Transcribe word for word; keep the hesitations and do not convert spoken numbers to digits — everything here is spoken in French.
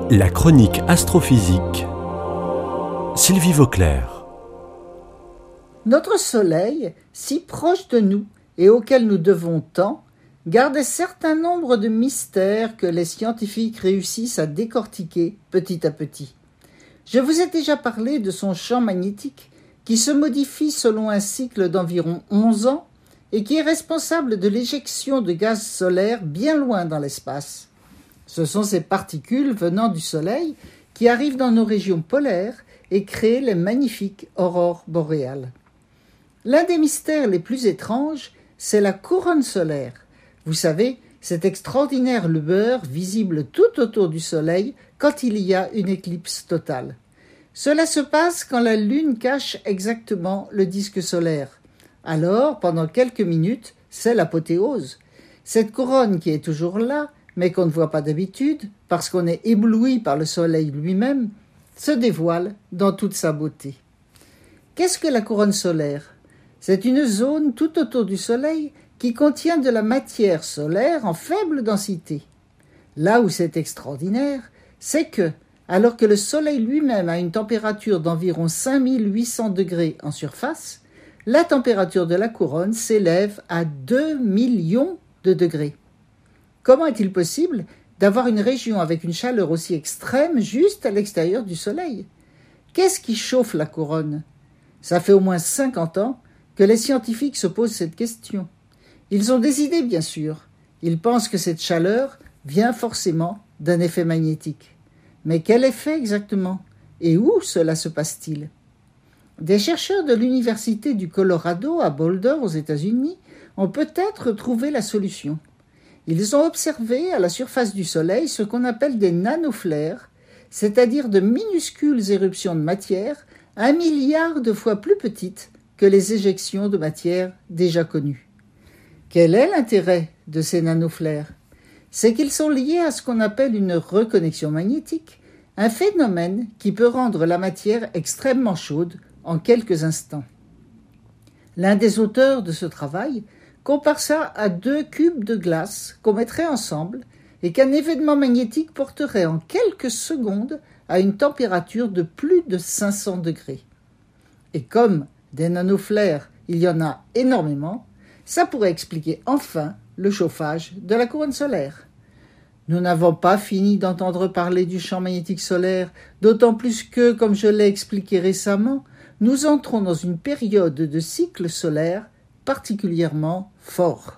La chronique astrophysique. Sylvie Vauclair. Notre Soleil, si proche de nous et auquel nous devons tant, garde un certain nombre de mystères que les scientifiques réussissent à décortiquer petit à petit. Je vous ai déjà parlé de son champ magnétique qui se modifie selon un cycle d'environ onze ans et qui est responsable de l'éjection de gaz solaire bien loin dans l'espace. Ce sont ces particules venant du Soleil qui arrivent dans nos régions polaires et créent les magnifiques aurores boréales. L'un des mystères les plus étranges, c'est la couronne solaire. Vous savez, cette extraordinaire lueur visible tout autour du Soleil quand il y a une éclipse totale. Cela se passe quand la Lune cache exactement le disque solaire. Alors, pendant quelques minutes, c'est l'apothéose. Cette couronne qui est toujours là, mais qu'on ne voit pas d'habitude, parce qu'on est ébloui par le Soleil lui-même, se dévoile dans toute sa beauté. Qu'est-ce que la couronne solaire ? C'est une zone tout autour du Soleil qui contient de la matière solaire en faible densité. Là où c'est extraordinaire, c'est que, alors que le Soleil lui-même a une température d'environ cinq mille huit cents degrés en surface, la température de la couronne s'élève à deux millions de degrés. Comment est-il possible d'avoir une région avec une chaleur aussi extrême juste à l'extérieur du Soleil ? Qu'est-ce qui chauffe la couronne ? Ça fait au moins cinquante ans que les scientifiques se posent cette question. Ils ont des idées, bien sûr. Ils pensent que cette chaleur vient forcément d'un effet magnétique. Mais quel effet exactement ? Et où cela se passe-t-il ? Des chercheurs de l'université du Colorado à Boulder, aux États-Unis, ont peut-être trouvé la solution. Ils ont observé à la surface du Soleil ce qu'on appelle des nanoflares, c'est-à-dire de minuscules éruptions de matière, un milliard de fois plus petites que les éjections de matière déjà connues. Quel est l'intérêt de ces nanoflares ? C'est qu'ils sont liés à ce qu'on appelle une reconnexion magnétique, un phénomène qui peut rendre la matière extrêmement chaude en quelques instants. L'un des auteurs de ce travail compare ça à deux cubes de glace qu'on mettrait ensemble et qu'un événement magnétique porterait en quelques secondes à une température de plus de cinq cents degrés. Et comme des nanoflares, il y en a énormément, ça pourrait expliquer enfin le chauffage de la couronne solaire. Nous n'avons pas fini d'entendre parler du champ magnétique solaire, d'autant plus que, comme je l'ai expliqué récemment, nous entrons dans une période de cycle solaire particulièrement fort.